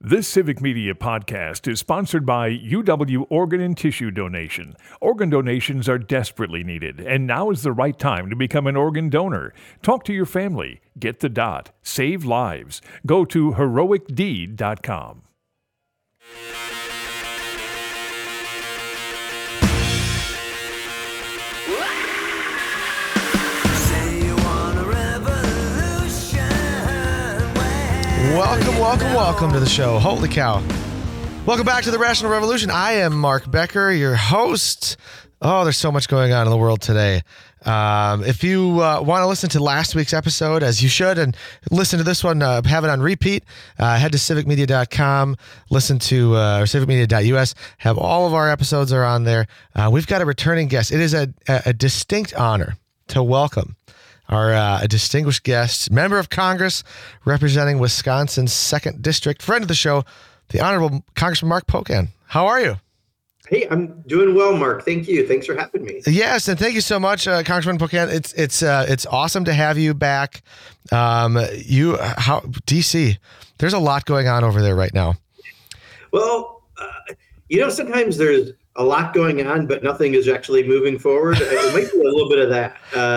This Civic Media podcast is sponsored by UW Organ and Tissue Donation. Organ donations are desperately needed, and now is the right time to become an organ donor. Talk to your family. Get the dot. Save lives. Go to heroicdeed.com. Welcome to the show. Holy cow. Welcome back to the Rational Revolution. I am Mark Becker, your host. Oh, there's so much going on in the world today. If you want to listen to last week's episode, as you should, and listen to this one, have it on repeat, head to civicmedia.com, listen to or civicmedia.us, have all of our episodes are on there. We've got a returning guest. It is a distinct honor to welcome our distinguished guest, member of Congress, representing Wisconsin's 2nd District, friend of the show, the Honorable Congressman Mark Pocan. How are you? Hey, I'm doing well, Mark. Thank you. Thanks for having me. Yes, and thank you so much, Congressman Pocan. It's awesome to have you back. DC, there's a lot going on over there right now. Well, sometimes there's a lot going on, but nothing is actually moving forward. It might be a little bit of that.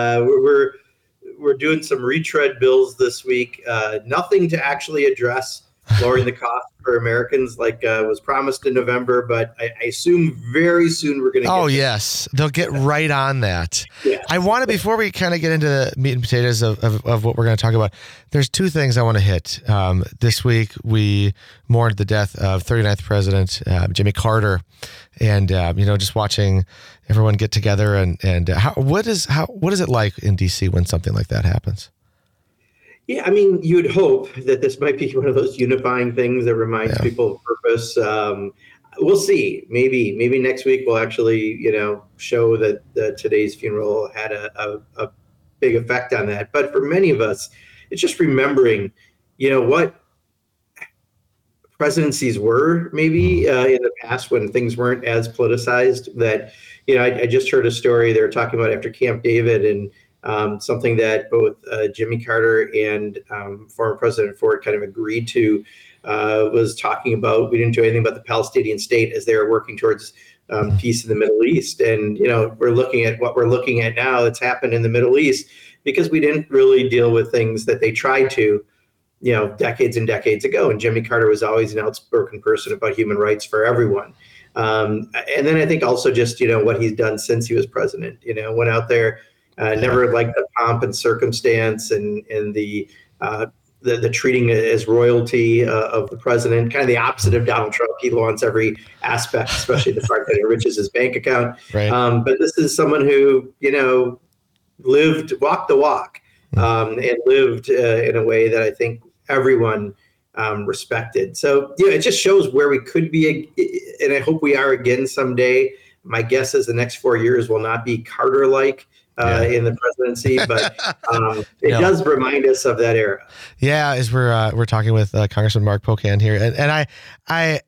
We're doing some retread bills this week. Nothing to actually address lowering the cost for Americans like was promised in November, but I assume very soon we're going to Oh, yes. They'll get right on that. Yes. I want to, before we kind of get into the meat and potatoes of what we're going to talk about, there's two things I want to hit. This week, we mourned the death of 39th President Jimmy Carter, and just watching everyone get together and what is it like in DC when something like that happens? Yeah, I mean, you'd hope that this might be one of those unifying things that reminds people of purpose. We'll see. Maybe next week we'll actually, show that today's funeral had a big effect on that. But for many of us, it's just remembering, what presidencies were maybe in the past when things weren't as politicized. That, I just heard a story they were talking about after Camp David and something that both Jimmy Carter and former President Ford kind of agreed to was talking about. We didn't do anything about the Palestinian state as they were working towards peace in the Middle East. And, we're looking at what we're looking at now that's happened in the Middle East because we didn't really deal with things that they tried to, decades and decades ago. And Jimmy Carter was always an outspoken person about human rights for everyone. And then I think also just, what he's done since he was president, went out there. Never liked the pomp and circumstance and the treating as royalty of the president, kind of the opposite of Donald Trump. He wants every aspect, especially the part that enriches his bank account. Right. But this is someone who, walked the walk and lived in a way that I think everyone respected. So, it just shows where we could be. And I hope we are again someday. My guess is the next 4 years will not be Carter-like. In the presidency, but it does remind us of that era. Yeah, as we're talking with Congressman Mark Pocan here, and I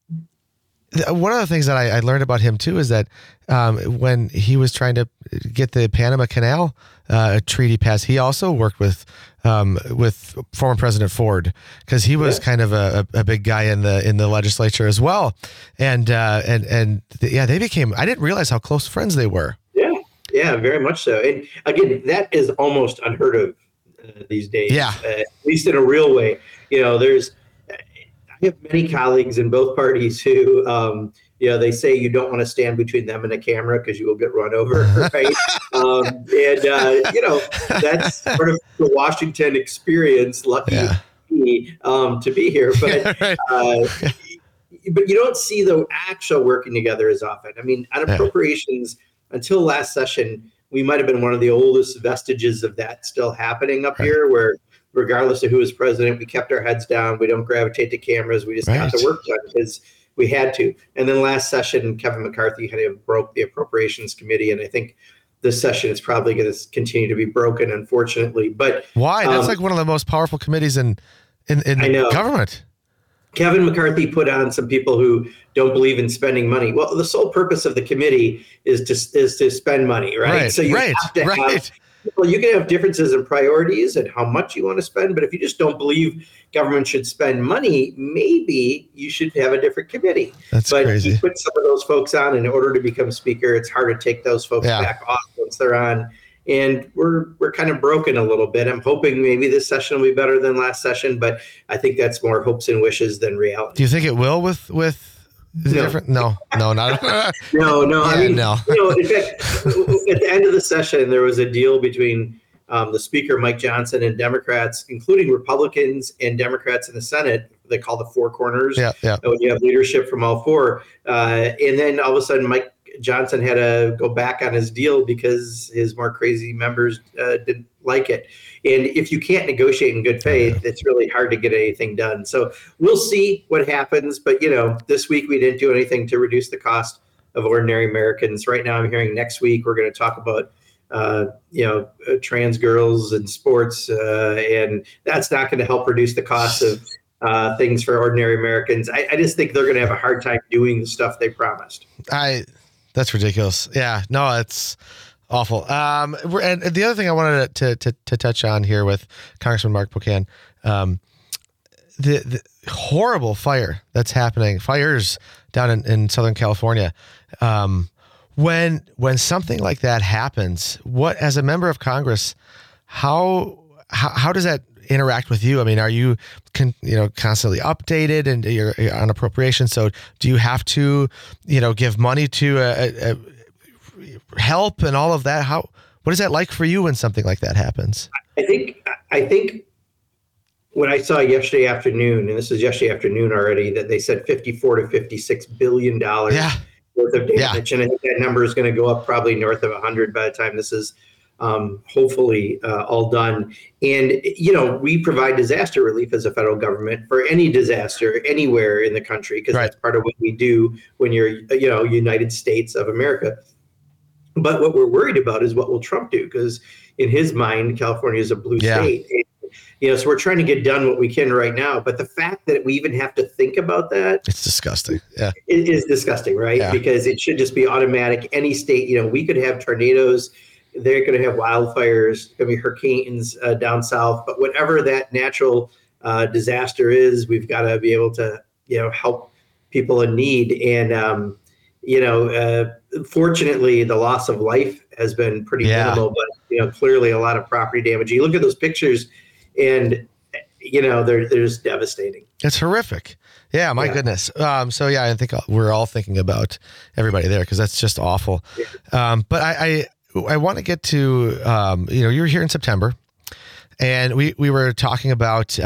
one of the things that I learned about him too is that when he was trying to get the Panama Canal treaty passed, he also worked with former President Ford because he was kind of a big guy in the legislature as well, and they became. I didn't realize how close friends they were. Yeah, very much so. And again, that is almost unheard of these days. Yeah. At least in a real way. I have many colleagues in both parties who, they say you don't want to stand between them and a camera because you will get run over, right? That's sort of the Washington experience. Lucky me to be here, but. But you don't see the actual working together as often. I mean, on appropriations. Until last session, we might have been one of the oldest vestiges of that still happening up here, where regardless of who was president, we kept our heads down. We don't gravitate to cameras. We just got the work done because we had to. And then last session, Kevin McCarthy kind of broke the Appropriations Committee. And I think this session is probably going to continue to be broken, unfortunately. But why? That's like one of the most powerful committees in government. Kevin McCarthy put on some people who don't believe in spending money. Well, the sole purpose of the committee is to spend money, right? So you have to have Well, you can have differences in priorities and how much you want to spend, but if you just don't believe government should spend money, maybe you should have a different committee. That's but crazy. You put some of those folks on in order to become speaker. It's hard to take those folks back off once they're on. And we're kind of broken a little bit. I'm hoping maybe this session will be better than last session, but I think that's more hopes and wishes than reality. Do you think it will with different? No, not. No. Yeah, I mean, no. In fact, at the end of the session, there was a deal between the speaker, Mike Johnson, and Democrats, including Republicans and Democrats in the Senate. They call the four corners. Yeah. When you have leadership from all four. And then all of a sudden, Mike Johnson had to go back on his deal because his more crazy members didn't like it. And if you can't negotiate in good faith, it's really hard to get anything done. So we'll see what happens. But, this week we didn't do anything to reduce the cost of ordinary Americans. Right now I'm hearing next week we're going to talk about, trans girls in sports. And that's not going to help reduce the cost of things for ordinary Americans. I just think they're going to have a hard time doing the stuff they promised. That's ridiculous. Yeah, no, it's awful. And the other thing I wanted to touch on here with Congressman Mark Pocan, the horrible fire that's happening, fires down in Southern California. When something like that happens, what, as a member of Congress, how does that interact with you? I mean, are you constantly updated and you're on appropriation? So do you have to, give money to help and all of that? What is that like for you when something like that happens? I think what I saw yesterday afternoon, and this is yesterday afternoon already, that they said $54 to $56 billion worth of damage. And I think that number is going to go up probably north of 100 by the time this is hopefully all done. And, we provide disaster relief as a federal government for any disaster anywhere in the country, because that's part of what we do when you're, United States of America. But what we're worried about is what will Trump do? Because in his mind, California is a blue state. And, so we're trying to get done what we can right now. But the fact that we even have to think about that. It's disgusting. Yeah. It is disgusting, right? Yeah. Because it should just be automatic. Any state, we could have tornadoes. They're going to have wildfires, going to be hurricanes down south. But whatever that natural disaster is, we've got to be able to, help people in need. And, fortunately, the loss of life has been pretty minimal, but, clearly a lot of property damage. You look at those pictures and, they're just devastating. It's horrific. Yeah, my goodness. I think we're all thinking about everybody there because that's just awful. Yeah. But I want to get to, you were here in September, and we were talking about,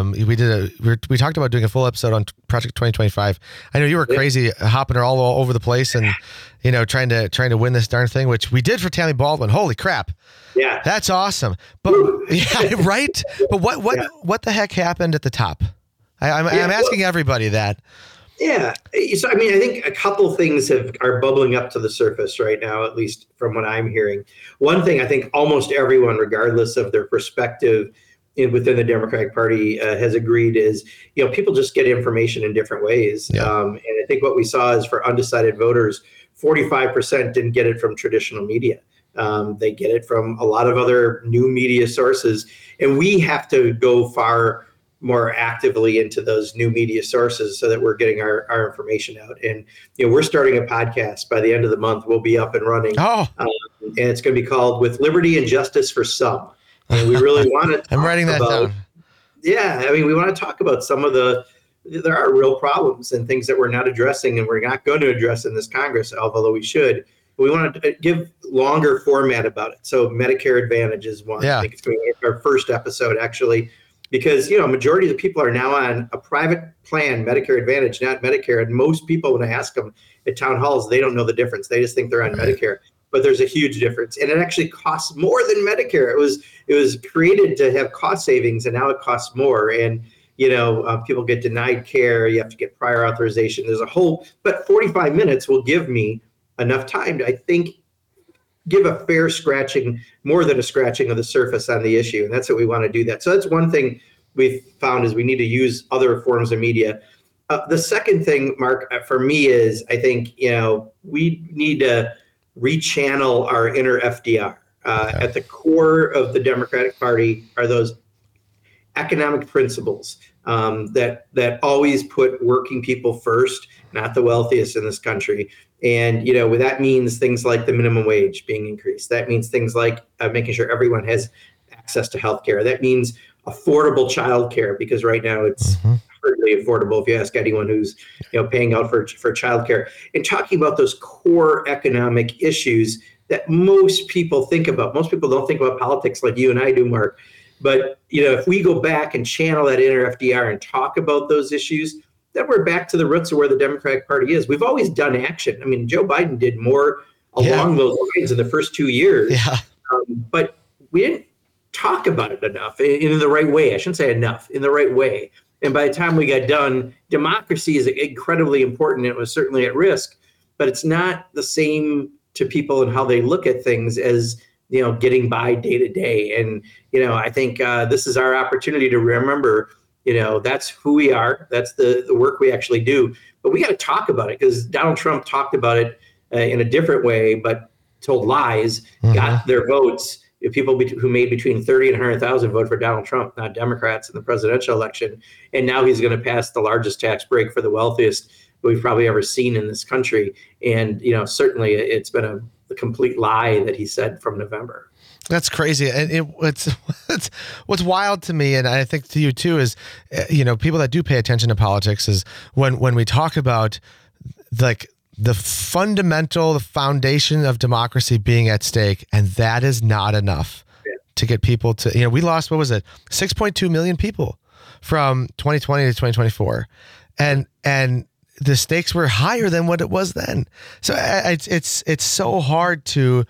we talked about doing a full episode on Project 2025. I know you were crazy hopping all over the place and, trying to win this darn thing, which we did for Tammy Baldwin. Holy crap. Yeah. That's awesome. But right. But what the heck happened at the top? I'm asking everybody that. Yeah. So, I think a couple things are bubbling up to the surface right now, at least from what I'm hearing. One thing I think almost everyone, regardless of their perspective within the Democratic Party, has agreed is, people just get information in different ways. Yeah. And I think what we saw is for undecided voters, 45% didn't get it from traditional media. They get it from a lot of other new media sources. And we have to go far more actively into those new media sources so that we're getting our information out. And, we're starting a podcast by the end of the month. We'll be up and running. And it's going to be called With Liberty and Justice for Some. And we really want to I'm writing that down. Yeah. We want to talk about some of there are real problems and things that we're not addressing and we're not going to address in this Congress, although we should. We want to give longer format about it. So Medicare Advantage is one. Yeah. I think it's going to be our first episode, actually. Because, a majority of the people are now on a private plan, Medicare Advantage, not Medicare. And most people, when I ask them at town halls, they don't know the difference. They just think they're on Medicare. But there's a huge difference. And it actually costs more than Medicare. It was created to have cost savings, and now it costs more. And, people get denied care. You have to get prior authorization. There's a whole, but 45 minutes will give me enough time to, I think, give a fair scratching, more than a scratching of the surface on the issue. And that's what we want to do that. So that's one thing we've found is we need to use other forms of media. The second thing, Mark, for me is I think, we need to rechannel our inner FDR. At the core of the Democratic Party are those economic principles that always put working people first, not the wealthiest in this country. And, that means things like the minimum wage being increased. That means things like making sure everyone has access to health care. That means affordable childcare, because right now it's hardly affordable if you ask anyone who's paying out for childcare. And talking about those core economic issues that most people think about. Most people don't think about politics like you and I do, Mark. But if we go back and channel that inner FDR and talk about those issues, then we're back to the roots of where the Democratic Party is. We've always done action. I mean, Joe Biden did more along those lines in the first 2 years, but we didn't talk about it enough in the right way. I shouldn't say enough, in the right way. And by the time we got done, democracy is incredibly important. It was certainly at risk, but it's not the same to people and how they look at things as getting by day to day. And I think this is our opportunity to remember that's who we are. That's the work we actually do. But we got to talk about it, because Donald Trump talked about it in a different way, but told lies, got their votes. People who made between 30 and 100,000 vote for Donald Trump, not Democrats, in the presidential election. And now he's going to pass the largest tax break for the wealthiest we've probably ever seen in this country. And, certainly it's been a complete lie that he said from November. That's crazy. And what's wild to me, and I think to you too, is, people that do pay attention to politics, is when we talk about like the foundation of democracy being at stake, and that is not enough to get people to, we lost, 6.2 million people from 2020 to 2024. And the stakes were higher than what it was then. So it's so hard to,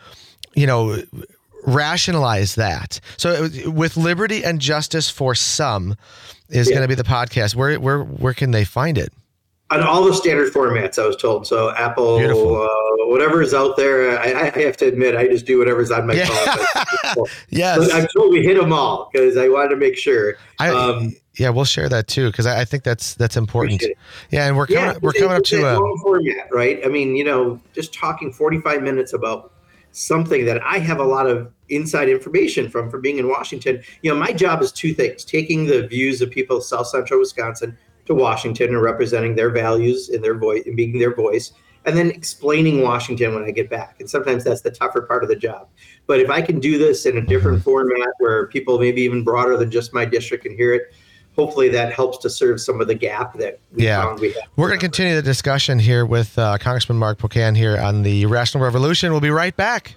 rationalize that. So with Liberty and Justice for Some is going to be the podcast. Where can they find it? On all the standard formats, I was told. So Apple, whatever is out there. I have to admit, I just do whatever's on my phone. Yes. But I'm told we hit them all, because I wanted to make sure. We'll share that too, because I think that's important. Yeah, and we're coming up to a long format, right? I mean, just talking 45 minutes about something that I have a lot of inside information from being in Washington. My job is two things: taking the views of people of South Central Wisconsin to Washington and representing their values and their voice and being their voice, and then explaining Washington when I get back. And sometimes that's the tougher part of the job. But if I can do this in a different format where people maybe even broader than just my district can hear it, hopefully that helps to serve some of the gap that we found we have. We're going to continue the discussion here with Congressman Mark Pocan here on the Rational Revolution. We'll be right back.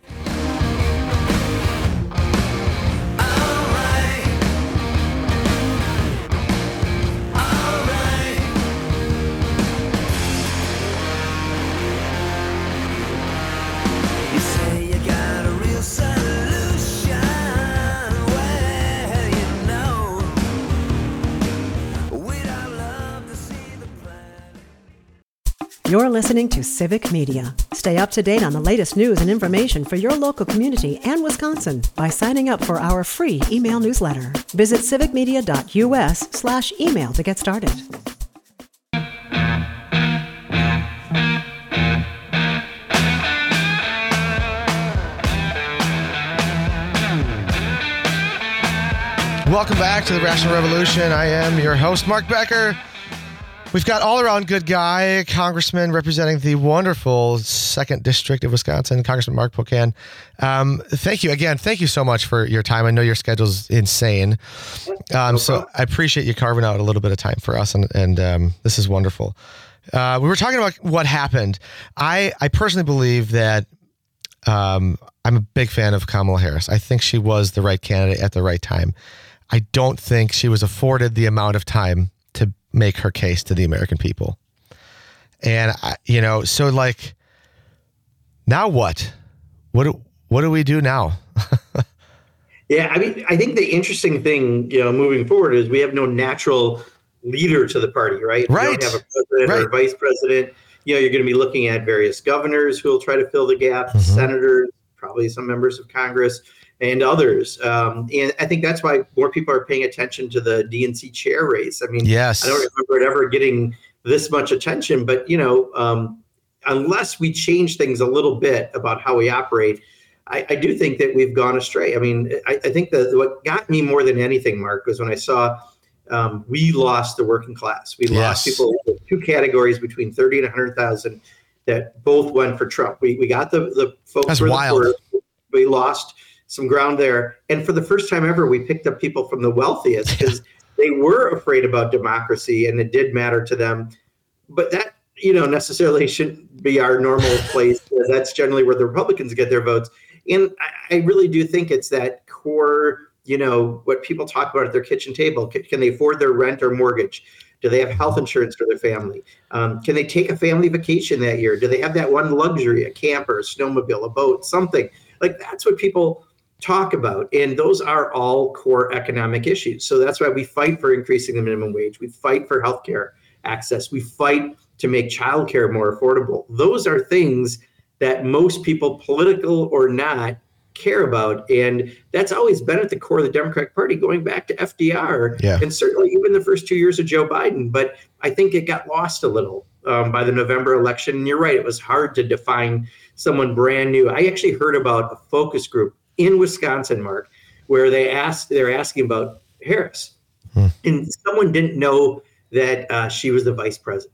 You're listening to Civic Media. Stay up to date on the latest news and information for your local community and Wisconsin by signing up for our free email newsletter. Visit civicmedia.us/email to get started. Welcome back to the Rational Revolution. I am your host, Mark Becker. We've got all-around good guy, Congressman representing the wonderful 2nd District of Wisconsin, Congressman Mark Pocan. Thank you again. Thank you so much for your time. I know your schedule's insane. So I appreciate you carving out a little bit of time for us, and this is wonderful. We were talking about what happened. I personally believe that I'm a big fan of Kamala Harris. I think she was the right candidate at the right time. I don't think she was afforded the amount of time to make her case to the American people. And, so like, now what? What do we do now? Yeah, I think the interesting thing, moving forward is we have no natural leader to the party, right? Right. We don't have a president or a vice president. You're going to be looking at various governors who will try to fill the gap, senators, probably some members of Congress, and others. And I think that's why more people are paying attention to the DNC chair race. I mean, yes. I don't remember it ever getting this much attention, but, unless we change things a little bit about how we operate, I do think that we've gone astray. I mean, I think that what got me more than anything, Mark, was when I saw we lost the working class. We lost people in 2 categories between 30 and 100,000 that both went for Trump. We got the folks. That's for wild. the poor. We lost some ground there. And for the first time ever, we picked up people from the wealthiest because they were afraid about democracy and it did matter to them. But that, necessarily shouldn't be our normal place. That's generally where the Republicans get their votes. And I really do think it's that core, what people talk about at their kitchen table. Can they afford their rent or mortgage? Do they have health insurance for their family? Can they take a family vacation that year? Do they have that one luxury, a camper, a snowmobile, a boat, something? Like that's what people talk about. And those are all core economic issues. So that's why we fight for increasing the minimum wage. We fight for healthcare access. We fight to make childcare more affordable. Those are things that most people, political or not, care about. And that's always been at the core of the Democratic Party, going back to FDR, and certainly even the first 2 years of Joe Biden. But I think it got lost a little by the November election. And you're right, it was hard to define someone brand new. I actually heard about a focus group in Wisconsin, Mark, where they're asking about Harris. And someone didn't know that she was the vice president.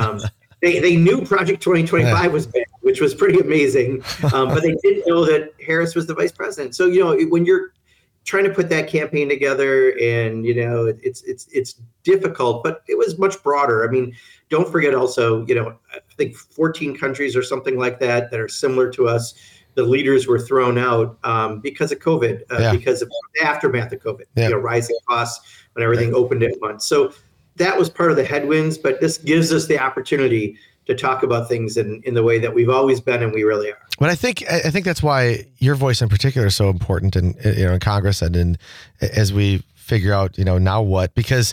They knew Project 2025 was bad, which was pretty amazing, but they didn't know that Harris was the vice president. So, when you're trying to put that campaign together and, it's difficult, but it was much broader. I mean, don't forget also, I think 14 countries or something like that are similar to us. The leaders were thrown out because of COVID, because of the aftermath of COVID, rising costs when everything opened at once. So that was part of the headwinds, but this gives us the opportunity to talk about things in the way that we've always been, and we really are. But I think that's why your voice in particular is so important in Congress and as we figure out, now what, because,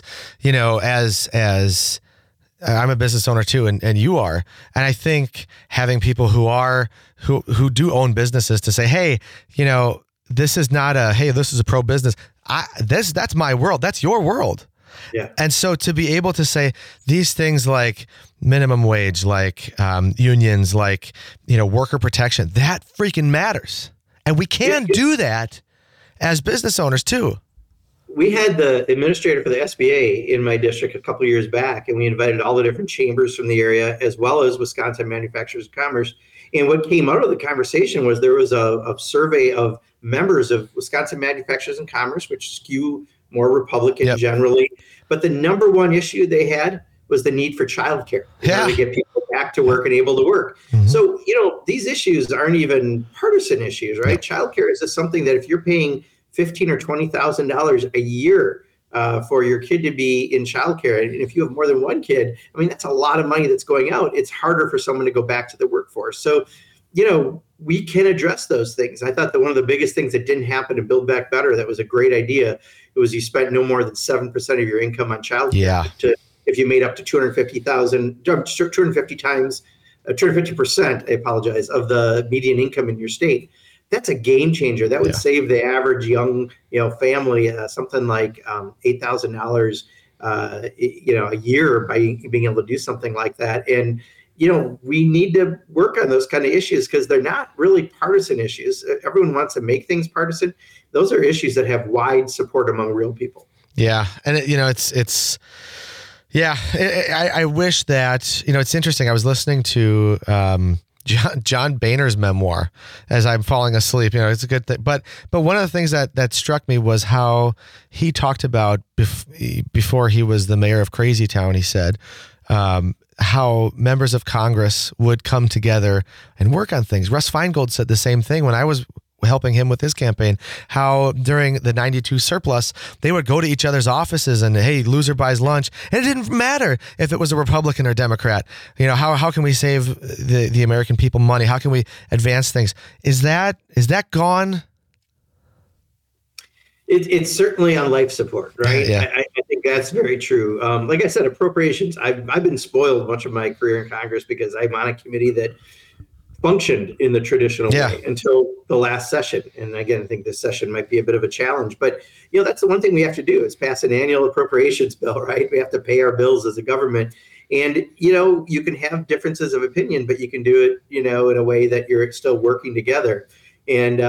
as I'm a business owner too, and you are, and I think having people who do own businesses to say, hey, this is not this is a pro business. That's my world. That's your world. Yeah. And so to be able to say these things like minimum wage, like unions, like, worker protection, that freaking matters. And we can do that as business owners too. We had the administrator for the SBA in my district a couple of years back, and we invited all the different chambers from the area, as well as Wisconsin Manufacturers of Commerce. And what came out of the conversation was there was a survey of members of Wisconsin Manufacturers and Commerce, which skew more Republican generally. But the number one issue they had was the need for childcare in order to get people back to work and able to work. Mm-hmm. So, these issues aren't even partisan issues, right? Childcare is just something that if you're paying $15,000 or $20,000 a year for your kid to be in childcare, and if you have more than one kid, I mean, that's a lot of money that's going out. It's harder for someone to go back to the workforce. So, we can address those things. I thought that one of the biggest things that didn't happen in Build Back Better, that was a great idea, it was you spent no more than 7% of your income on childcare. If you made up to 250%, I apologize, of the median income in your state. That's a game changer. That would save the average young, family something like $8,000, a year by being able to do something like that. And we need to work on those kind of issues because they're not really partisan issues. Everyone wants to make things partisan. Those are issues that have wide support among real people. Yeah, and I wish that it's interesting. I was listening to John Boehner's memoir as I'm falling asleep. It's a good thing. But one of the things that struck me was how he talked about before he was the mayor of Crazy Town. He said how members of Congress would come together and work on things. Russ Feingold said the same thing when I was helping him with his campaign, how during the 92 surplus, they would go to each other's offices and, hey, loser buys lunch. And it didn't matter if it was a Republican or Democrat. How can we save the American people money? How can we advance things? Is that gone? It's certainly on life support, right? Yeah. I think that's very true. Like I said, appropriations, I've been spoiled much of my career in Congress because I'm on a committee that functioned in the traditional way until the last session. And again, I think this session might be a bit of a challenge, but that's the one thing we have to do is pass an annual appropriations bill, right? We have to pay our bills as a government. And, you can have differences of opinion, but you can do it, in a way that you're still working together. And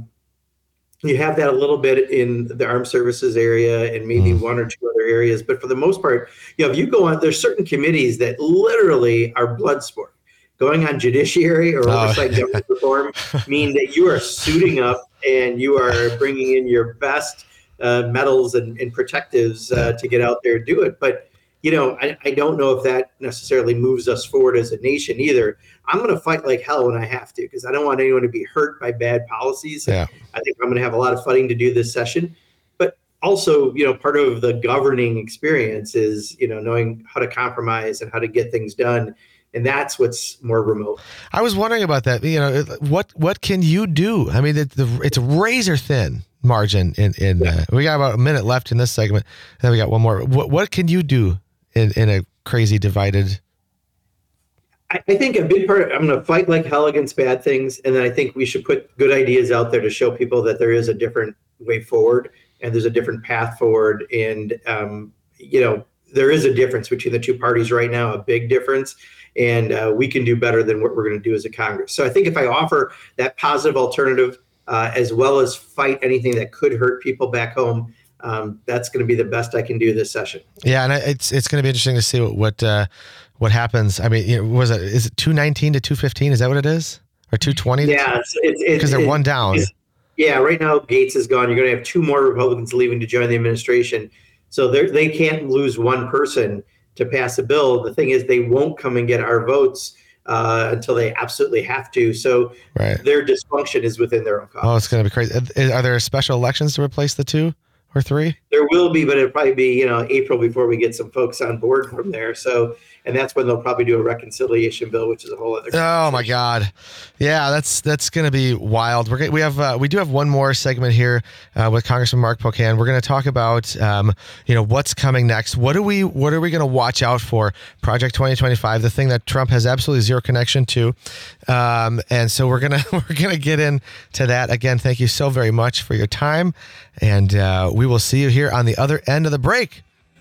you have that a little bit in the armed services area and maybe one or two other areas. But for the most part, if you go on, there's certain committees that literally are blood sport. Going on judiciary or oversight government reform mean that you are suiting up and you are bringing in your best medals and protectives to get out there and do it. But, I don't know if that necessarily moves us forward as a nation either. I'm going to fight like hell when I have to, because I don't want anyone to be hurt by bad policies. Yeah. I think I'm going to have a lot of fighting to do this session. But also, part of the governing experience is, knowing how to compromise and how to get things done. And that's what's more remote. I was wondering about that. What can you do? I mean, it's a razor thin margin. We got about a minute left in this segment, and then we got one more. What can you do in a crazy divided? I think a big part, I'm going to fight like hell against bad things. And then I think we should put good ideas out there to show people that there is a different way forward and there's a different path forward. And, there is a difference between the two parties right now, a big difference. And we can do better than what we're going to do as a Congress. So I think if I offer that positive alternative, as well as fight anything that could hurt people back home, that's going to be the best I can do this session. Yeah, and it's going to be interesting to see what happens. I mean, is it 219 to 215? Is that what it is, or 220? Yeah, because they're one down. Yeah, right now Gates is gone. You're going to have two more Republicans leaving to join the administration, so they can't lose one person to pass a bill. The thing is, they won't come and get our votes until they absolutely have to. So their dysfunction is within their own caucus. Oh, it's going to be crazy. Are there special elections to replace the 2 or 3? There will be, but it'll probably be April before we get some folks on board from there. So, and that's when they'll probably do a reconciliation bill, which is a whole other. Oh my God, yeah, that's going to be wild. We do have one more segment here with Congressman Mark Pocan. We're going to talk about what's coming next. What are we going to watch out for? Project 2025, the thing that Trump has absolutely zero connection to, and so we're gonna get into that. Again, thank you so very much for your time, and we will see you here on the other end of the break.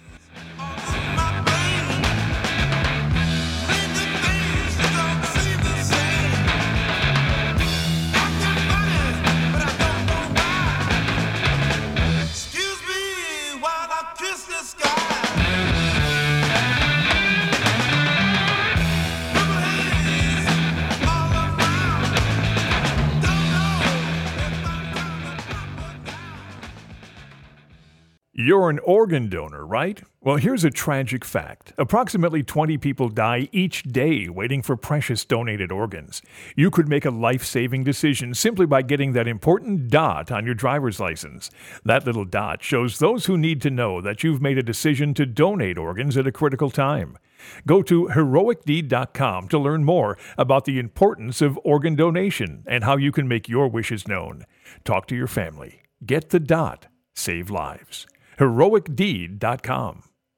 You're an organ donor, right? Well, here's a tragic fact. Approximately 20 people die each day waiting for precious donated organs. You could make a life-saving decision simply by getting that important dot on your driver's license. That little dot shows those who need to know that you've made a decision to donate organs at a critical time. Go to heroicdeed.com to learn more about the importance of organ donation and how you can make your wishes known. Talk to your family. Get the dot. Save lives. heroicdeed.com.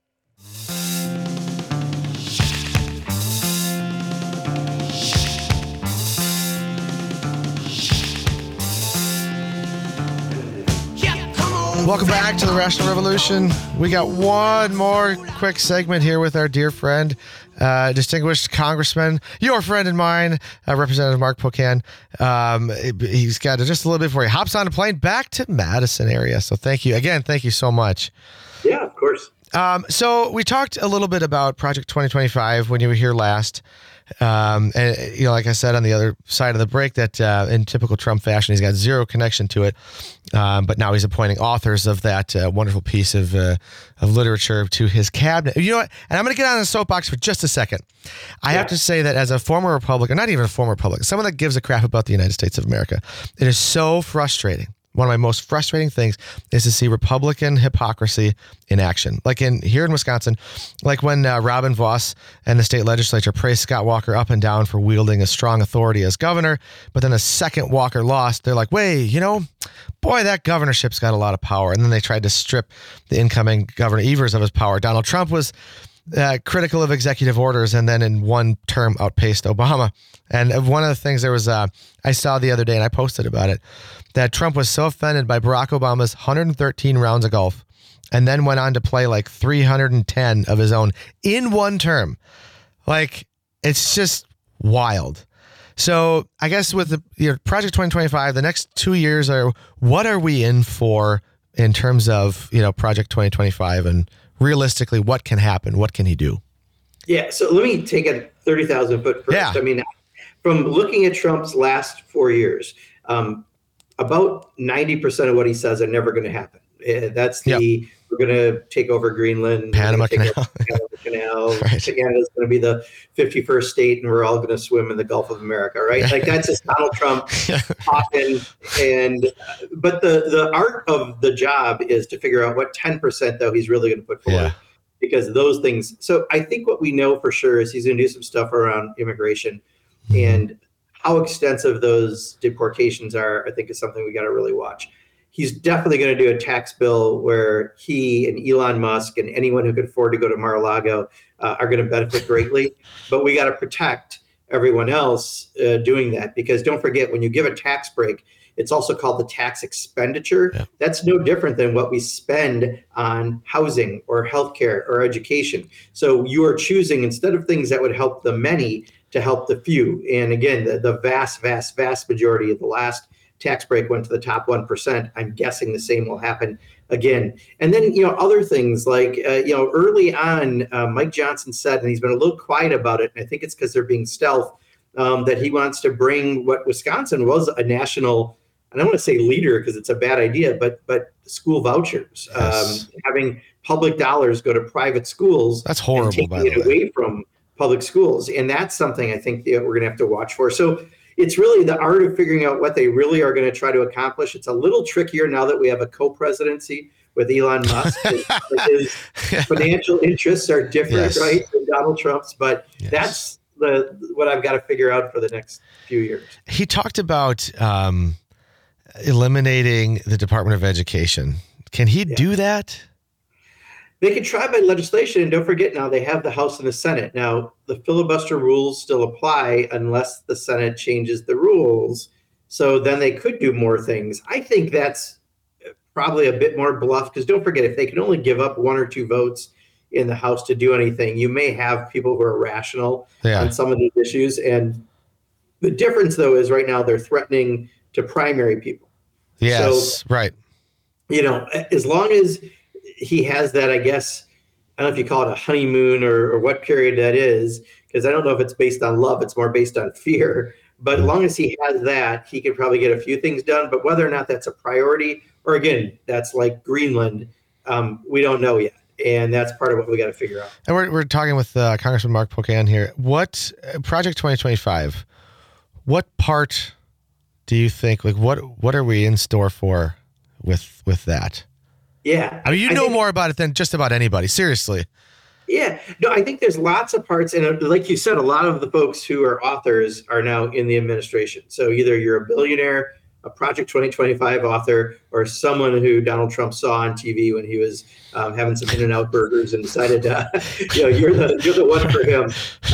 Welcome back to the Rational Revolution. We got one more quick segment here with our dear friend, distinguished Congressman, your friend and mine, Representative Mark Pocan. He's got just a little bit before he hops on a plane back to Madison area. So thank you. Again, thank you so much. Yeah, of course. So we talked a little bit about Project 2025 when you were here last. And like I said on the other side of the break, that in typical Trump fashion, he's got zero connection to it. But now he's appointing authors of that wonderful piece of literature to his cabinet. You know what? And I'm going to get on the soapbox for just a second. I have to say that as a former Republican, not even a former Republican, someone that gives a crap about the United States of America, it is so frustrating. One of my most frustrating things is to see Republican hypocrisy in action. Like here in Wisconsin, like when Robin Vos and the state legislature praised Scott Walker up and down for wielding a strong authority as governor, but then the second Walker lost, they're like, wait, boy, that governorship's got a lot of power. And then they tried to strip the incoming Governor Evers of his power. Donald Trump was critical of executive orders and then in one term outpaced Obama. And one of the things I saw the other day, and I posted about it, that Trump was so offended by Barack Obama's 113 rounds of golf and then went on to play like 310 of his own in one term. Like, it's just wild. So I guess with the Project 2025, the next 2 years what are we in for in terms of, Project 2025, and realistically, what can happen? What can he do? Yeah. So let me take a 30,000 foot first. Yeah. I mean, from looking at Trump's last 4 years, about 90% of what he says are never going to happen. That's we're going to take over Greenland, Panama Canal. Right. Canada's going to be the 51st state, and we're all going to swim in the Gulf of America, right? Like that's just Donald Trump talking. But the art of the job is to figure out what 10% though he's really going to put forward, because those things. So I think what we know for sure is he's going to do some stuff around immigration, and how extensive those deportations are, I think, is something we got to really watch. He's definitely going to do a tax bill where he and Elon Musk and anyone who could afford to go to Mar-a-Lago are going to benefit greatly. But we got to protect everyone else doing that, because don't forget, when you give a tax break, it's also called the tax expenditure. Yeah. That's no different than what we spend on housing or healthcare or education. So you are choosing, instead of things that would help the many, to help the few. And again, the vast, vast, vast majority of the last tax break went to the top 1%. I'm guessing the same will happen again. And then, other things like, early on, Mike Johnson said, and he's been a little quiet about it, and I think it's because they're being stealth, that he wants to bring what Wisconsin was a national, I don't want to say leader because it's a bad idea, but school vouchers, having public dollars go to private schools. That's horrible, by the way. Taking it away from public schools. And that's something I think that we're going to have to watch for. So it's really the art of figuring out what they really are going to try to accomplish. It's a little trickier now that we have a co-presidency with Elon Musk. His financial interests are different, right, than Donald Trump's. But that's what I've got to figure out for the next few years. He talked about eliminating the Department of Education. Can he do that? They could try by legislation, and don't forget now they have the House and the Senate. Now, the filibuster rules still apply unless the Senate changes the rules. So then they could do more things. I think that's probably a bit more bluff, because don't forget, if they can only give up 1 or 2 votes in the House to do anything, you may have people who are rational on some of these issues. And the difference, though, is right now they're threatening to primary people. Yes, so, right. As long as he has that, I guess, I don't know if you call it a honeymoon or what period that is, because I don't know if it's based on love. It's more based on fear. But as long as he has that, he can probably get a few things done. But whether or not that's a priority, or again, that's like Greenland, we don't know yet. And that's part of what we got to figure out. And we're talking with Congressman Mark Pocan here. What Project 2025, what part do you think, like what are we in store for with that? Yeah. I mean, you know more about it than just about anybody. Seriously. Yeah. No, I think there's lots of parts. And like you said, a lot of the folks who are authors are now in the administration. So either you're a billionaire, a Project 2025 author, or someone who Donald Trump saw on TV when he was having some In-N-Out burgers and decided, you're the one for him.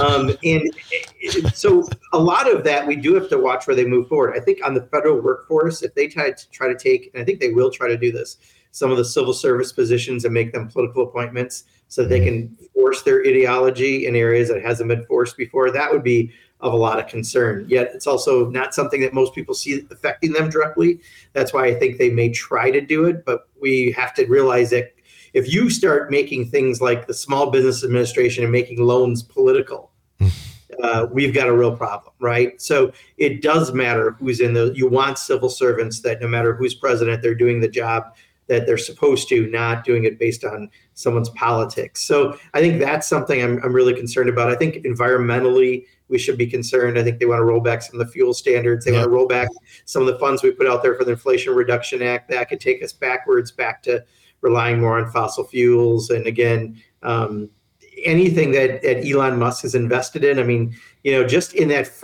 And so a lot of that, we do have to watch where they move forward. I think on the federal workforce, if they try to take, and I think they will try to do this, some of the civil service positions and make them political appointments so that they can force their ideology in areas that hasn't been forced before, that would be of a lot of concern. Yet it's also not something that most people see affecting them directly. That's why I think they may try to do it, but we have to realize that if you start making things like the Small Business Administration and making loans political, we've got a real problem, right? So it does matter who's in you want civil servants that no matter who's president, they're doing the job that they're supposed to, not doing it based on someone's politics. So I think that's something I'm really concerned about. I think environmentally, we should be concerned. I think they want to roll back some of the fuel standards. They want to roll back some of the funds we put out there for the Inflation Reduction Act. That could take us backwards, back to relying more on fossil fuels. And again, anything that Elon Musk has invested in. I mean, just in that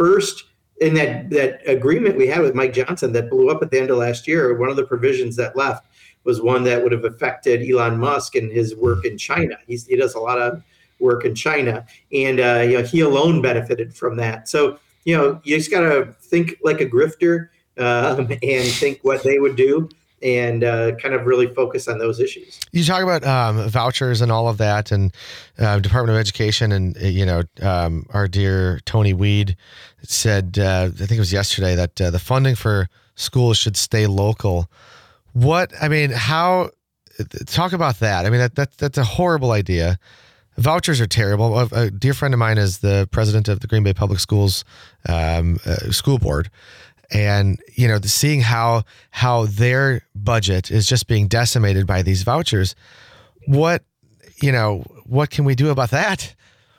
that agreement we had with Mike Johnson that blew up at the end of last year, one of the provisions that left was one that would have affected Elon Musk and his work in China. He does a lot of work in China, and he alone benefited from that. So you just got to think like a grifter and think what they would do. and kind of really focus on those issues. You talk about vouchers and all of that, and Department of Education, and our dear Tony Weed said, I think it was yesterday, that the funding for schools should stay local. How? Talk about that. I mean, that's a horrible idea. Vouchers are terrible. A dear friend of mine is the president of the Green Bay Public Schools school board. And, seeing how their budget is just being decimated by these vouchers, what can we do about that?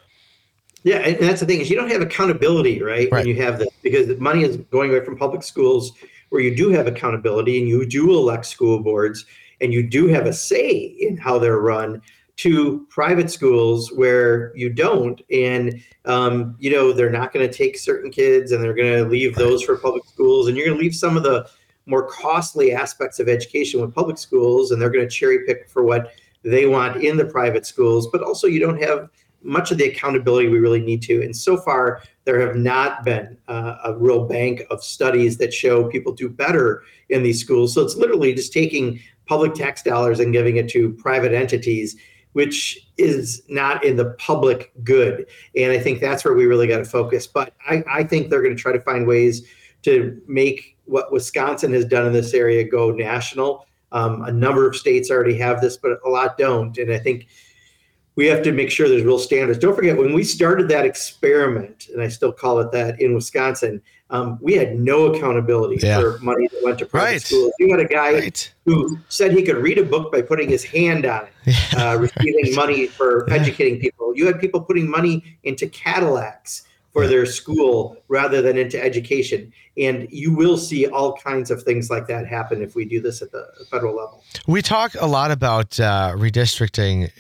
Yeah, and that's the thing, is you don't have accountability, right? When you have this, because the money is going away from public schools where you do have accountability and you do elect school boards and you do have a say in how they're run, to private schools where you don't, and they're not going to take certain kids and they're going to leave those for public schools, and you're going to leave some of the more costly aspects of education with public schools, and they're going to cherry pick for what they want in the private schools. But also, you don't have much of the accountability we really need to. And so far, there have not been a real bank of studies that show people do better in these schools. So it's literally just taking public tax dollars and giving it to private entities, which is not in the public good. And I think that's where we really got to focus. But I think they're going to try to find ways to make what Wisconsin has done in this area go national. A number of states already have this, but a lot don't. And I think we have to make sure there's real standards. Don't forget, when we started that experiment, and I still call it that, in Wisconsin, we had no accountability for money that went to private schools. You had a guy who said he could read a book by putting his hand on it, receiving money for educating people. You had people putting money into Cadillacs for their school rather than into education. And you will see all kinds of things like that happen if we do this at the federal level. We talk a lot about redistricting,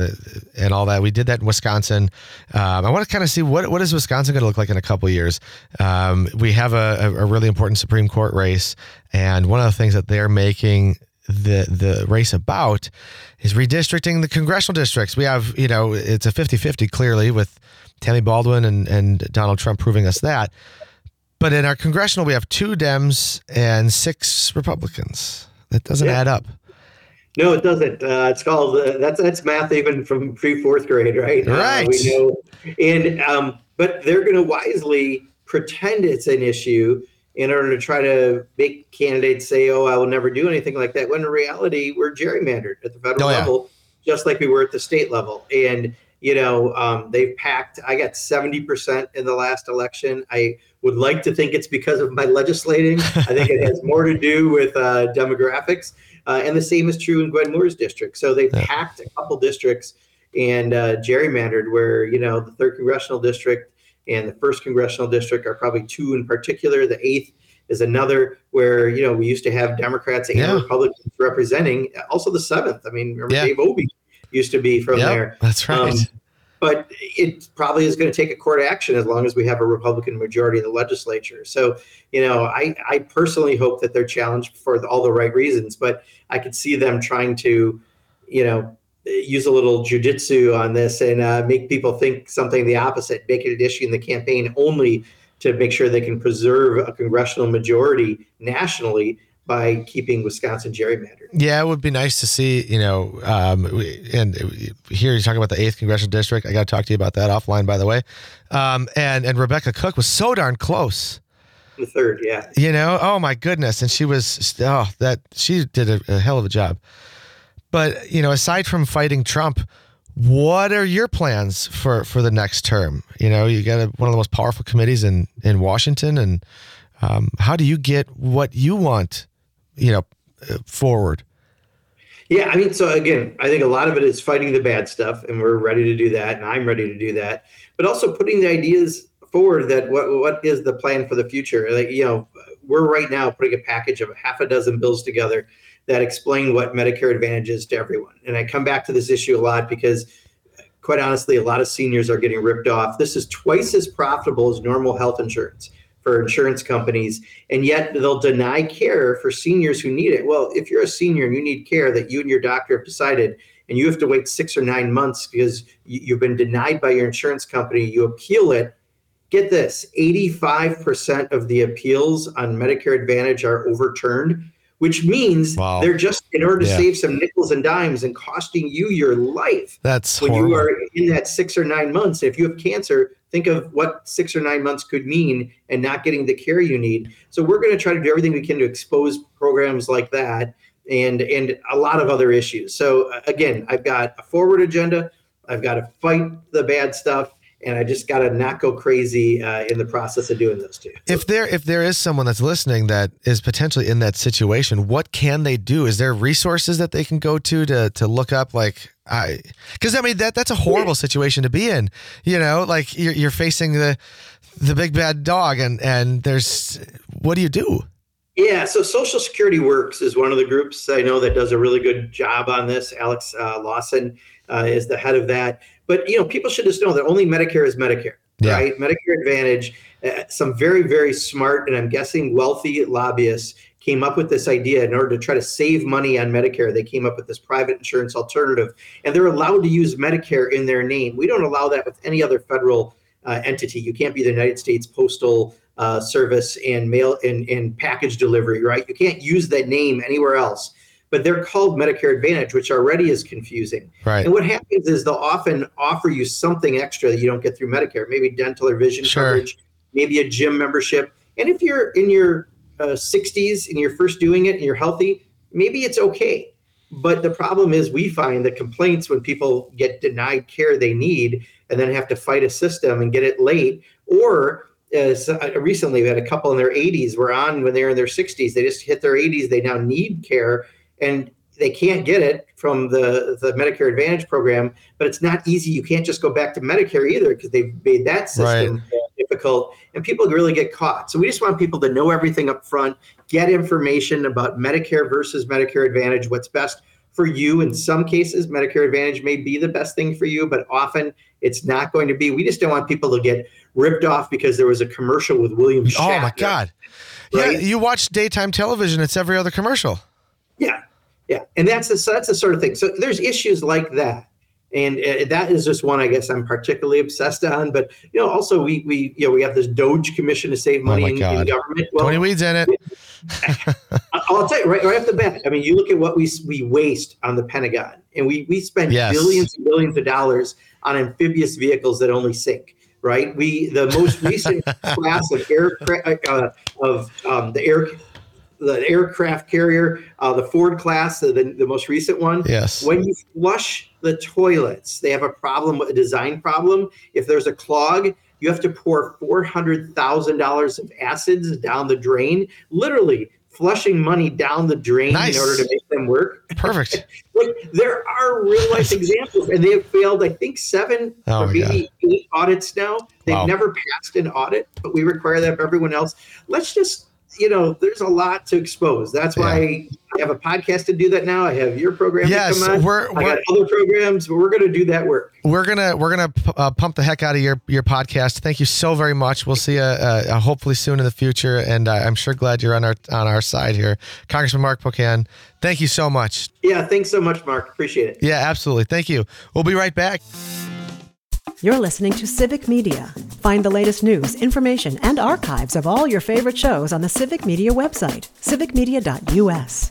and all that. We did that in Wisconsin. I want to kind of see what is Wisconsin going to look like in a couple of years. We have a really important Supreme Court race, and one of the things that they're making the race about is redistricting the congressional districts. We have, it's a 50-50 clearly, with Tammy Baldwin and Donald Trump proving us that. But in our congressional, we have 2 Dems and 6 Republicans. That doesn't add up. No, it doesn't. It's called that's math even from pre-4th grade, right? Right. We know, and but they're going to wisely pretend it's an issue in order to try to make candidates say, "Oh, I will never do anything like that." When in reality, we're gerrymandered at the federal level, just like we were at the state level, and they've packed. I got 70% in the last election. I would like to think it's because of my legislating. I think it has more to do with demographics. And the same is true in Gwen Moore's district. So they packed a couple districts and gerrymandered, where, the 3rd Congressional District and the 1st Congressional District are probably 2 in particular. The 8th is another where, we used to have Democrats and Republicans representing. Also the 7th. I mean, remember Dave Obey used to be from there. That's right. But it probably is going to take a court action as long as we have a Republican majority in the legislature. So, I personally hope that they're challenged for all the right reasons, but I could see them trying to, use a little jujitsu on this and make people think something the opposite, make it an issue in the campaign only to make sure they can preserve a congressional majority nationally by keeping Wisconsin gerrymandered. Yeah, it would be nice to see, and here you're talking about the 8th Congressional District. I got to talk to you about that offline, by the way. And Rebecca Cook was so darn close. The 3rd, yeah. Oh my goodness. And she she did a hell of a job. But, aside from fighting Trump, what are your plans for the next term? You got one of the most powerful committees in Washington, and how do you get what you want, forward? Yeah, I mean, so again, I think a lot of it is fighting the bad stuff, and we're ready to do that, and I'm ready to do that. But also putting the ideas forward that what is the plan for the future? Like, we're right now putting a package of 6 bills together that explain what Medicare Advantage is to everyone. And I come back to this issue a lot because, quite honestly, a lot of seniors are getting ripped off. This is twice as profitable as normal health insurance for insurance companies, and yet they'll deny care for seniors who need it. Well, if you're a senior and you need care that you and your doctor have decided, and you have to wait 6 or 9 months because you've been denied by your insurance company, you appeal it. Get this, 85% of the appeals on Medicare Advantage are overturned. which means Wow. they're just in order to Yeah. save some nickels and dimes and costing you your life. That's when horrible. you are in that 6 or 9 months. If you have cancer, think of what 6 or 9 months could mean and not getting the care you need. So we're going to try to do everything we can to expose programs like that and a lot of other issues. So again, I've got a forward agenda. I've got to fight the bad stuff. And I just got to not go crazy in the process of doing those two. If there is someone that's listening that is potentially in that situation, what can they do? Is there resources that they can go to look up? Because I mean that's a horrible situation to be in. You know, like you're facing the big bad dog, and there's what do you do? Yeah, so Social Security Works is one of the groups I know that does a really good job on this. Alex Lawson is the head of that. But, people should just know that only Medicare is Medicare, right? Medicare Advantage, some very, very smart, and I'm guessing wealthy lobbyists came up with this idea in order to try to save money on Medicare. They came up with this private insurance alternative, and they're allowed to use Medicare in their name. We don't allow that with any other federal entity. You can't be the United States Postal Service and mail and package delivery, right? You can't use that name anywhere else. But they're called Medicare Advantage, which already is confusing. Right. And what happens is they'll often offer you something extra that you don't get through Medicare, maybe dental or vision coverage, maybe a gym membership. And if you're in your 60s and you're first doing it and you're healthy, maybe it's okay. But the problem is we find the complaints when people get denied care they need and then have to fight a system and get it late. Or recently we had a couple in their 80s were on when they're in their 60s. They just hit their 80s. They now need care. And they can't get it from the Medicare Advantage program, but it's not easy. You can't just go back to Medicare either because they've made that system difficult, and people really get caught. So we just want people to know everything up front, get information about Medicare versus Medicare Advantage, what's best for you. In some cases, Medicare Advantage may be the best thing for you, but often it's not going to be. We just don't want people to get ripped off because there was a commercial with William Shatner. Oh, my God. Right? Yeah, you watch daytime television. It's every other commercial. Yeah. And that's the sort of thing. So there's issues like that. And that is just one, I guess, I'm particularly obsessed on. But, also we have this DOGE commission to save money in government. Well, 20 weeds in it. I'll tell you right off the bat. I mean, you look at what we waste on the Pentagon, and we spend billions and billions of dollars on amphibious vehicles that only sink. Right. The most recent class of the aircraft carrier, the Ford class, the most recent one. Yes. When you flush the toilets, they have a design problem. If there's a clog, you have to pour $400,000 of acids down the drain, literally flushing money down the drain in order to make them work. Perfect. There are real life examples, and they have failed, I think, 7 or maybe 8 audits now. They've never passed an audit, but we require that of everyone else. Let's just, there's a lot to expose. That's why I have a podcast to do that now. I have your program to come on. I got other programs, but we're going to do that work. We're gonna pump the heck out of your podcast. Thank you so very much. We'll see you hopefully soon in the future, and I'm sure glad you're on our side here, Congressman Mark Pocan. Thank you so much. Yeah, thanks so much, Mark. Appreciate it. Yeah, absolutely. Thank you. We'll be right back. You're listening to Civic Media. Find the latest news, information, and archives of all your favorite shows on the Civic Media website, civicmedia.us.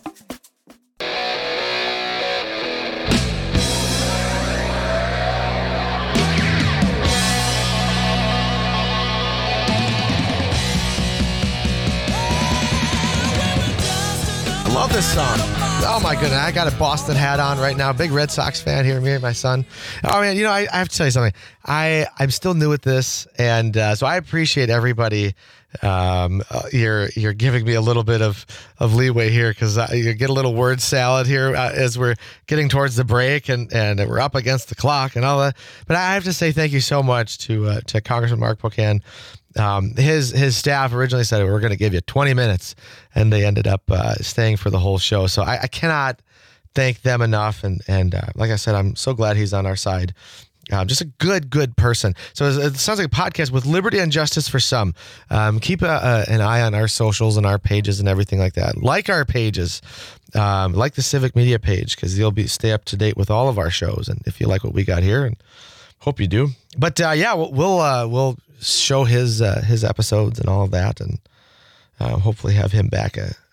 I love this song. Oh my goodness, I got a Boston hat on right now. Big Red Sox fan here, me and my son. Oh man, I have to tell you something. I'm still new at this, and so I appreciate everybody. You're giving me a little bit of leeway here because you get a little word salad here as we're getting towards the break and we're up against the clock and all that. But I have to say thank you so much to Congressman Mark Pocan. His staff originally said we're going to give you 20 minutes, and they ended up staying for the whole show. So I cannot thank them enough. And like I said, I'm so glad he's on our side. Just a good person. So it sounds like a podcast with liberty and justice for some. Keep an eye on our socials and our pages and everything like that. Like our pages, like the Civic Media page, because you'll stay up to date with all of our shows. And if you like what we got here, and hope you do. But we'll show his episodes and all of that, and hopefully have him back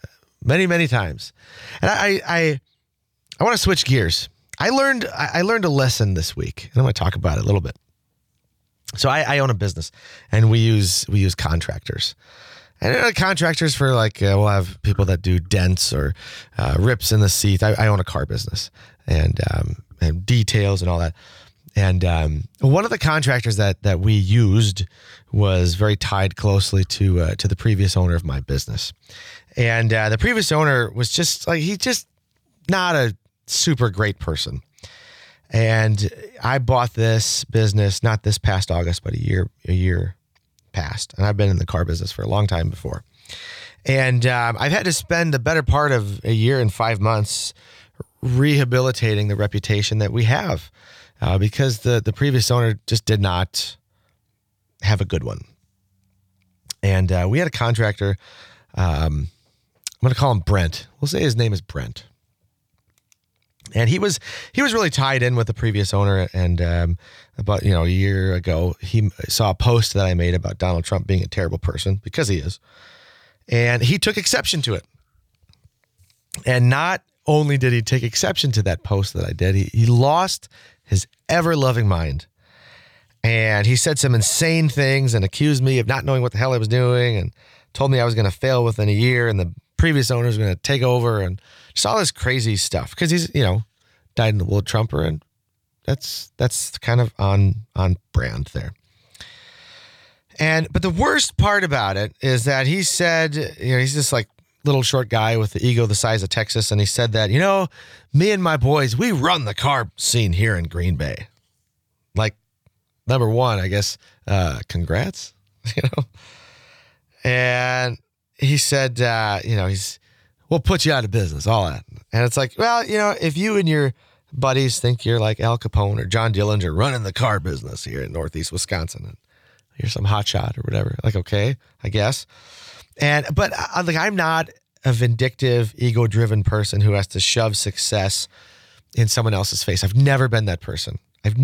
many, many times. And I want to switch gears. I learned a lesson this week, and I'm going to talk about it a little bit. So I own a business, and we use contractors. And contractors for we'll have people that do dents or rips in the seat. I own a car business and details and all that. And one of the contractors that we used was very tied closely to the previous owner of my business. And the previous owner was just not a super great person. And I bought this business, not this past August, but a year past. And I've been in the car business for a long time before. And I've had to spend the better part of a year and 5 months rehabilitating the reputation that we have because the previous owner just did not have a good one. And we had a contractor, I'm going to call him Brent. We'll say his name is Brent. And he was really tied in with the previous owner. And about a year ago, he saw a post that I made about Donald Trump being a terrible person, because he is. And he took exception to it. And not only did he take exception to that post that I did, he lost his ever-loving mind. And he said some insane things and accused me of not knowing what the hell I was doing, and told me I was going to fail within a year and the previous owner was going to take over, and just all this crazy stuff, because he's, died in the wool Trumper, and that's kind of on brand there. But the worst part about it is that he said, he's this little short guy with the ego the size of Texas, and he said that, me and my boys, we run the car scene here in Green Bay. Number one, I guess, congrats, And he said, we'll put you out of business, all that. And it's if you and your buddies think you're like Al Capone or John Dillinger running the car business here in Northeast Wisconsin, and you're some hotshot or whatever, okay, I guess. But I'm not a vindictive, ego-driven person who has to shove success in someone else's face. I've never been that person.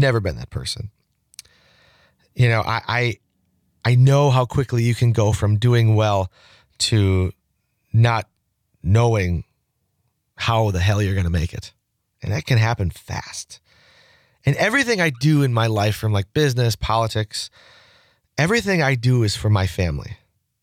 I know how quickly you can go from doing well to not knowing how the hell you're going to make it. And that can happen fast. And everything I do in my life, from business, politics, everything I do is for my family.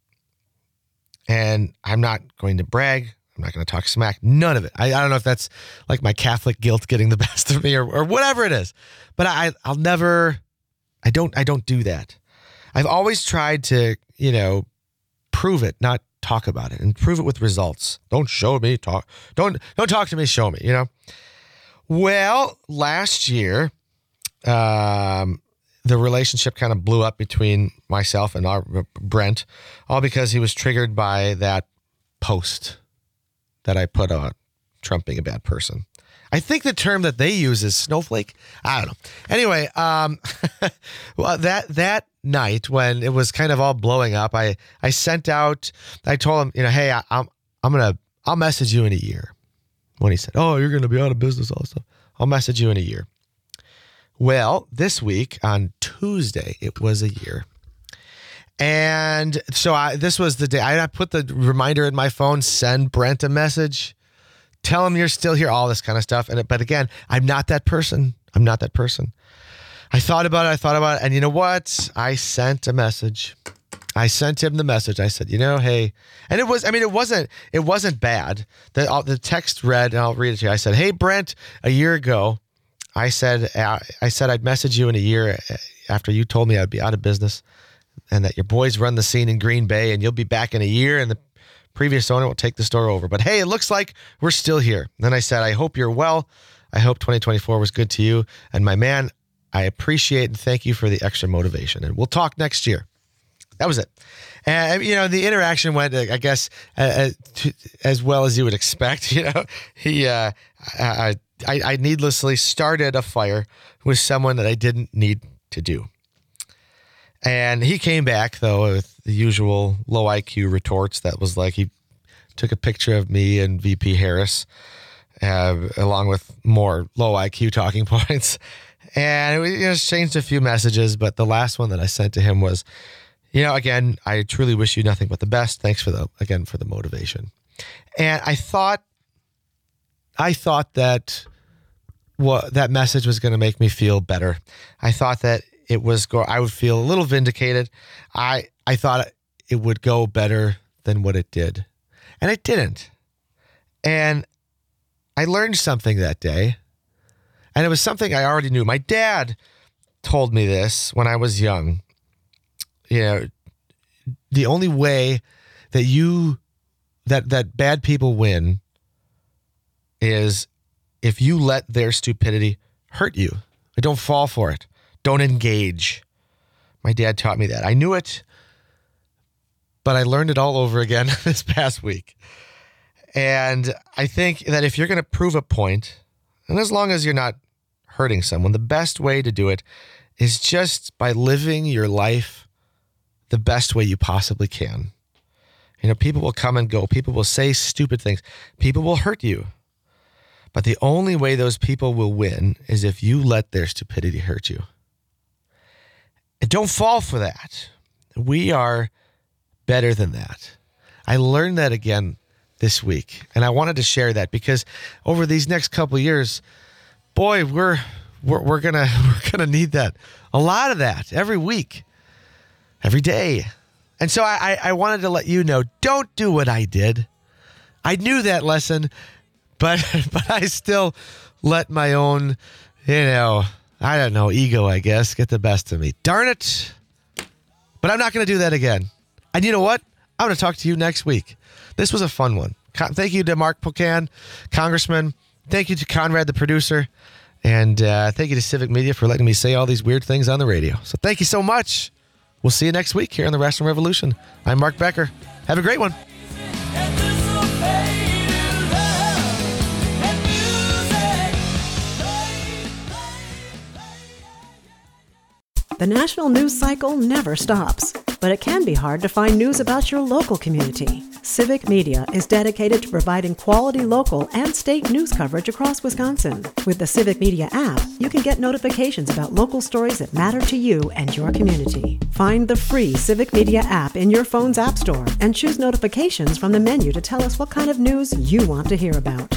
And I'm not going to brag. I'm not going to talk smack. None of it. I don't know if that's my Catholic guilt getting the best of me or whatever it is. But I'll never, I don't do that. I've always tried to, prove it, not talk about it, and prove it with results. Don't show me, talk. Don't talk to me, show me, Well, last year, the relationship kind of blew up between myself and our Brent, all because he was triggered by that post that I put on Trump being a bad person. I think the term that they use is snowflake. I don't know. Anyway, well, that night when it was kind of all blowing up, I told him, hey, I'll message you in a year. When he said, oh, you're going to be out of business, all this stuff, I'll message you in a year. Well, this week on Tuesday, it was a year. And so this was the day I put the reminder in my phone, send Brent a message, tell him you're still here, all this kind of stuff. But again, I'm not that person. I thought about it. And you know what? I sent a message. I sent him the message. I said, hey, and it wasn't bad. The text read, and I'll read it to you. I said, hey, Brent, a year ago, I said I'd message you in a year after you told me I'd be out of business and that your boys run the scene in Green Bay and you'll be back in a year and the previous owner will take the store over. But hey, it looks like we're still here. And then I said, I hope you're well. I hope 2024 was good to you. And my man, I appreciate and thank you for the extra motivation. And we'll talk next year. That was it. And, the interaction went, I guess, as well as you would expect. I needlessly started a fire with someone that I didn't need to do. And he came back, though, with the usual low IQ retorts. That was he took a picture of me and VP Harris, along with more low IQ talking points. And we changed a few messages, but the last one that I sent to him was, again, I truly wish you nothing but the best. Thanks for the motivation. And I thought that that message was going to make me feel better. I thought that I would feel a little vindicated. I thought it would go better than what it did. And it didn't. And I learned something that day. And it was something I already knew. My dad told me this when I was young. You know, the only way that that bad people win is if you let their stupidity hurt you. Don't fall for it. Don't engage. My dad taught me that. I knew it, but I learned it all over again this past week. And I think that if you're going to prove a point, and as long as you're not hurting someone, the best way to do it is just by living your life the best way you possibly can. You know, people will come and go. People will say stupid things. People will hurt you. But the only way those people will win is if you let their stupidity hurt you. And don't fall for that. We are better than that. I learned that again this week, and I wanted to share that because over these next couple of years, boy, we're gonna need that, a lot of that every week, every day. And so I wanted to let you know, don't do what I did. I knew that lesson, but I still let my own, ego, I guess, get the best of me. Darn it. But I'm not going to do that again. And you know what? I'm going to talk to you next week. This was a fun one. Thank you to Mark Pocan, Congressman. Thank you to Conrad, the producer. And thank you to Civic Media for letting me say all these weird things on the radio. So thank you so much. We'll see you next week here on the Rational Revolution. I'm Mark Becker. Have a great one. The national news cycle never stops, but it can be hard to find news about your local community. Civic Media is dedicated to providing quality local and state news coverage across Wisconsin. With the Civic Media app, you can get notifications about local stories that matter to you and your community. Find the free Civic Media app in your phone's app store and choose notifications from the menu to tell us what kind of news you want to hear about.